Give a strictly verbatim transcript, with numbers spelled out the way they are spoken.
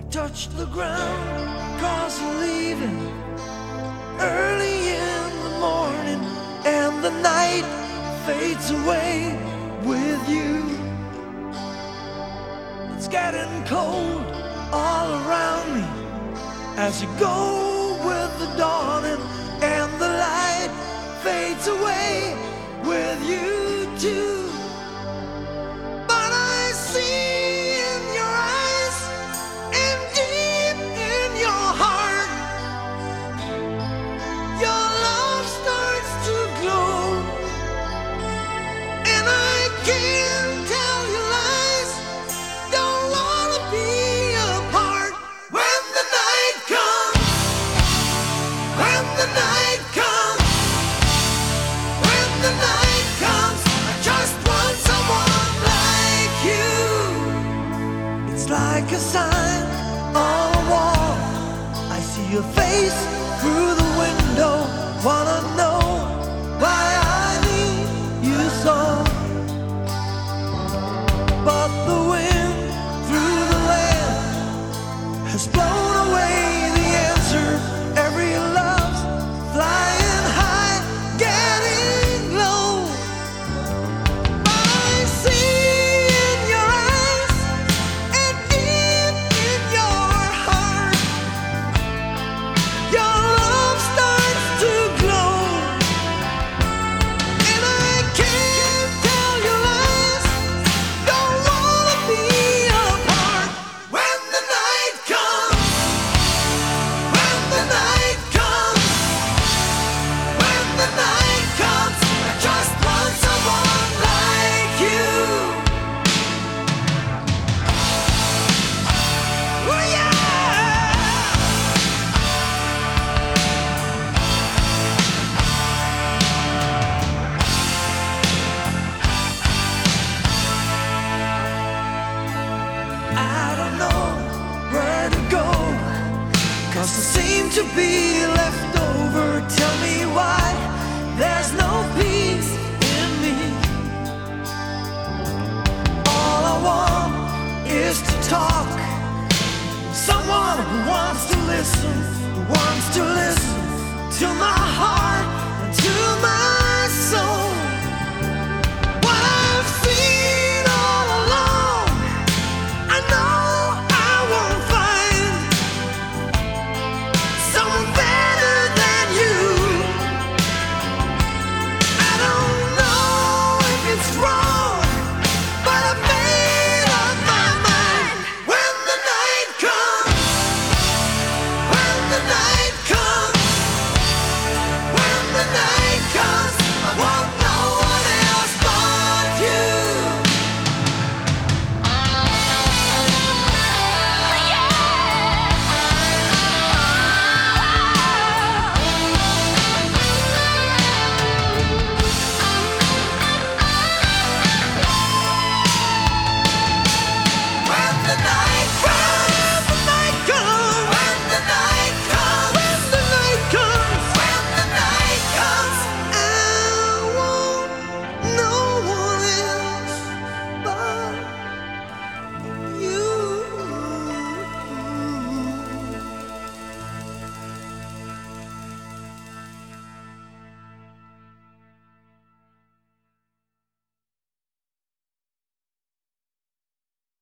touch the ground, cause you're leaving early in the morning, and the night fades away with you. It's getting cold all around me as you go with the dawning, and the light fades away with you too. But I see in your eyes and deep in your heart, your love starts to glow, and I can't tell you lies, don't wanna be apart. When the night comes, when the night comes, when the night comes, I just want someone like you. It's like a sign on a wall, I see your face through the window, wanna know why I need you so. But the wind through the land has blown away the answer. Every love's flying high, getting low. But I see in your eyes and deep in your heart, your love starts to glow, and I can't tell you lies, don't wanna be apart. When the night comes, when the night comes, when the night comes, I just want someone like you. Oh yeah! I don't know where to go, cause I seem to be left over. Tell me why there's no peace in me. All I want is to talk, someone who wants to listen, who wants to listen to my heart.